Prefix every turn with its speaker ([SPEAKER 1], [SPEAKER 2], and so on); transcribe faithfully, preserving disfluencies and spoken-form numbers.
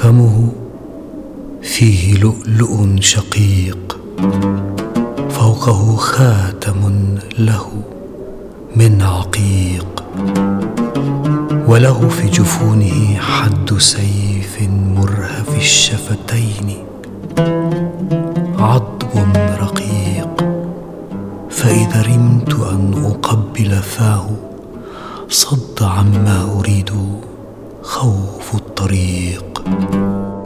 [SPEAKER 1] فمه فيه لؤلؤ شقيق، فوقه خاتم له من عقيق، وله في جفونه حد سيف مرهف الشفتين، عضب رقيق. فإذا رمت أن أقبل فاه صد عما أريد خوف الطريق.